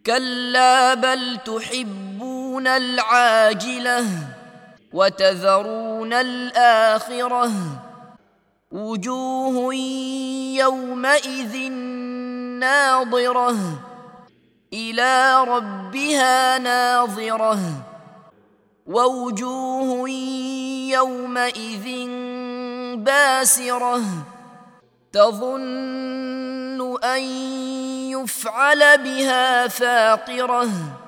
كلا بل تحبون العاجلة وتذرون الآخرة وجوه يومئذ ناظرة إلى ربها ناظرة ووجوه يومئذ باسرة تظن أن يفعل بها فاقرة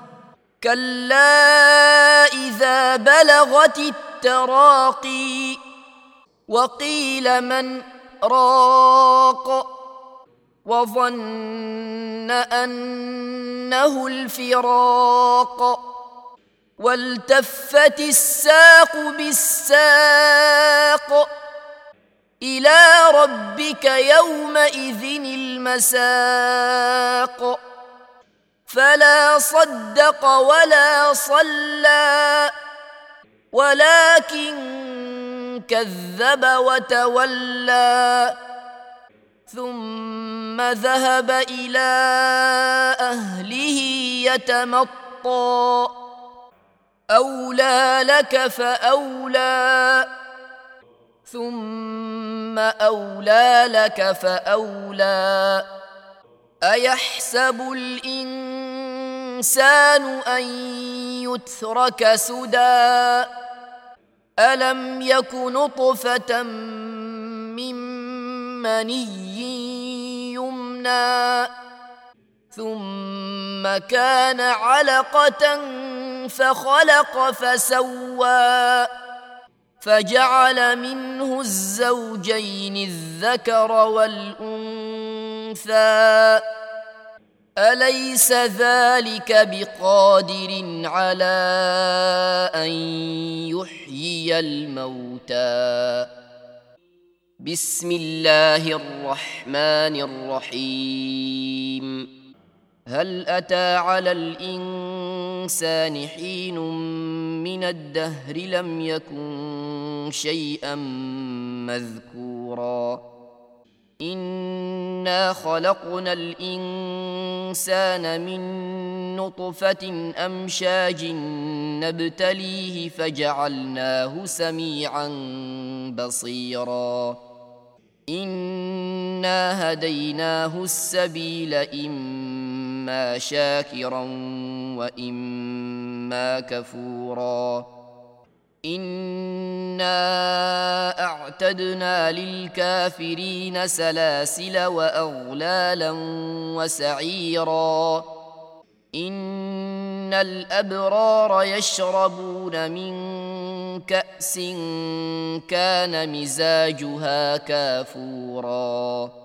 كلا إذا بلغت التراقي وقيل من راق وظن أنه الفراق والتفت الساق بالساق إلى ربك يومئذ المساق فلا صدق ولا صلى ولكن كذب وتولى ثم ذهب إلى أهله يتمطى أولى لك فأولى ثم أولى لك فأولى أيحسب الإنسان أن يترك سدى ألم يك نطفة من مني يمنى ثم كان علقة فخلق فسوى فجعل منه الزوجين الذكر والأنثى أليس ذلك بقادر على أن يحيي الموتى بسم الله الرحمن الرحيم هل أتى على الإنسان حين من الدهر لم يكن شيئا مذكورا إنا خلقنا الإنسان من نطفة أمشاج نبتليه فجعلناه سميعا بصيرا إنا هديناه السبيل إما شاكرا وإما كفورا إنا أعتدنا للكافرين سلاسل وأغلالا وسعيرا إن الأبرار يشربون من كأس كان مزاجها كافورا